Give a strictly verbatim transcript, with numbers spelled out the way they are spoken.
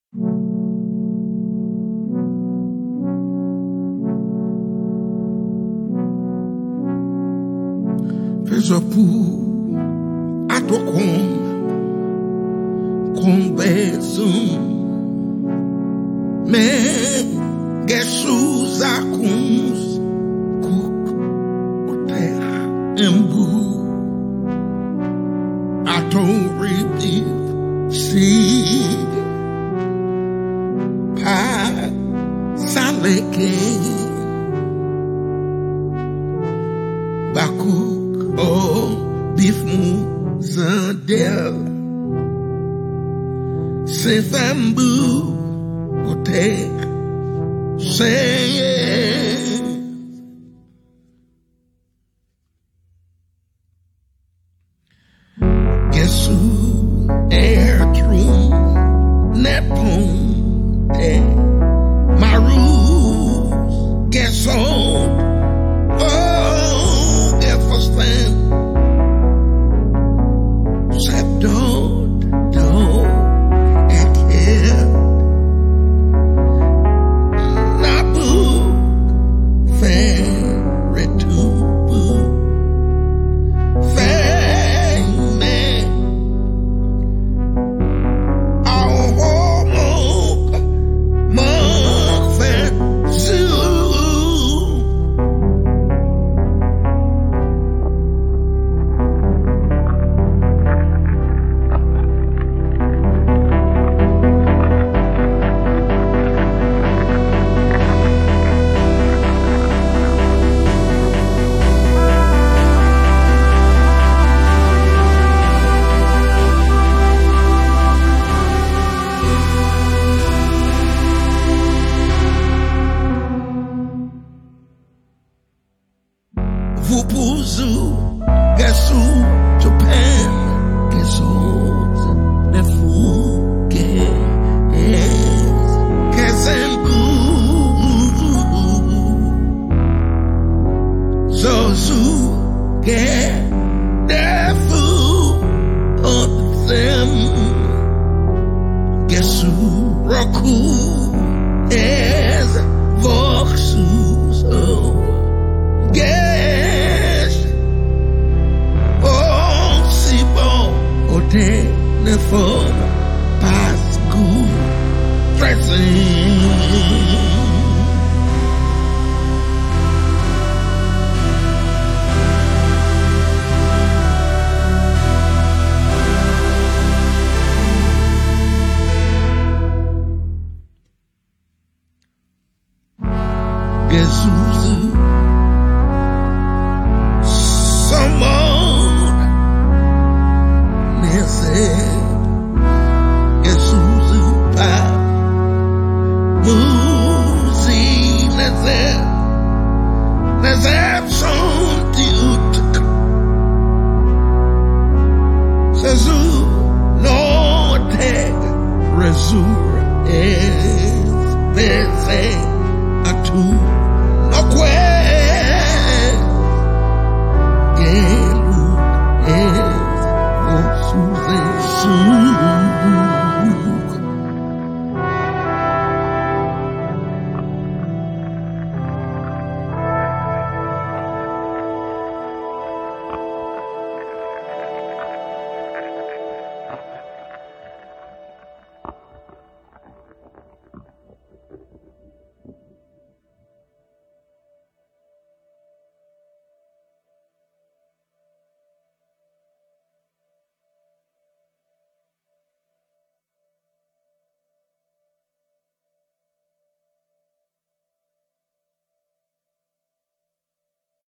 Veja por atocom com bezum me gessus akuns kuk terra embu aton repeat see pa saleke baku oh bif mou zandel se fambu ote se gesu air true nepon te maru geso Vupuzu, Gesu, Japan, Gesos, Nefuge, Kezengu, Zozu, Ge, Nefu, Otsem, Gesu, Roku, Ez, Voxus, oh, Ge. Ne forme pas goût dressing. Gesuzu someone nesse Resur es